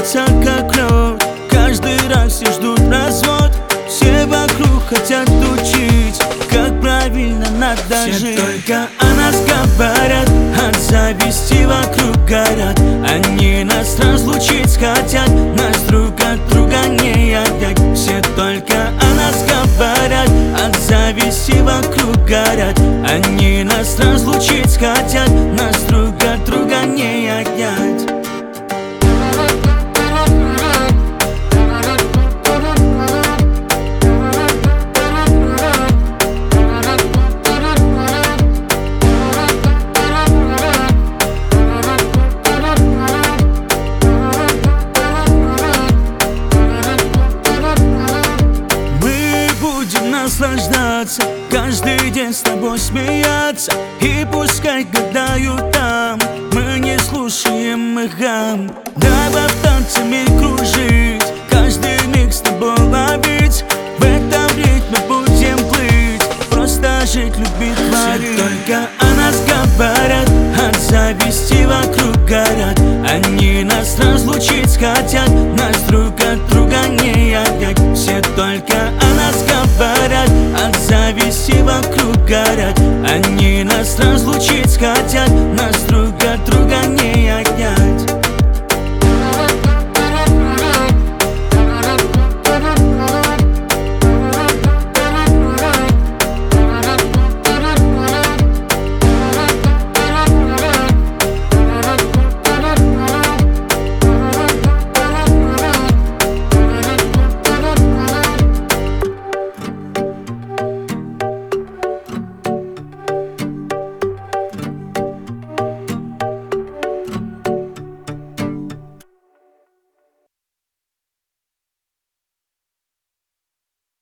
льется как лед. Каждый раз все ждут развод. Все вокруг хотят учить, как правильно надо жить. Все только о нас говорят, от зависти вокруг горят. Они нас разлучить хотят, нас друг от друга не отнять. Все только о нас говорят, от зависти вокруг горят. Они нас разлучить хотят, нас друг от друга не отнять. Наслаждаться, каждый день с тобой смеяться. И пускай гадают там, мы не слушаем их гам. Добавь танцами кружить, каждый миг с тобой ловить. В этом ритме будем плыть, просто жить, любить, творить. Все только о нас говорят, от зависти вокруг горят. Они нас разлучить хотят, нас друг от друга не отнять. Все только о нас говорят, от зависти вокруг горят. Они нас разлучить хотят,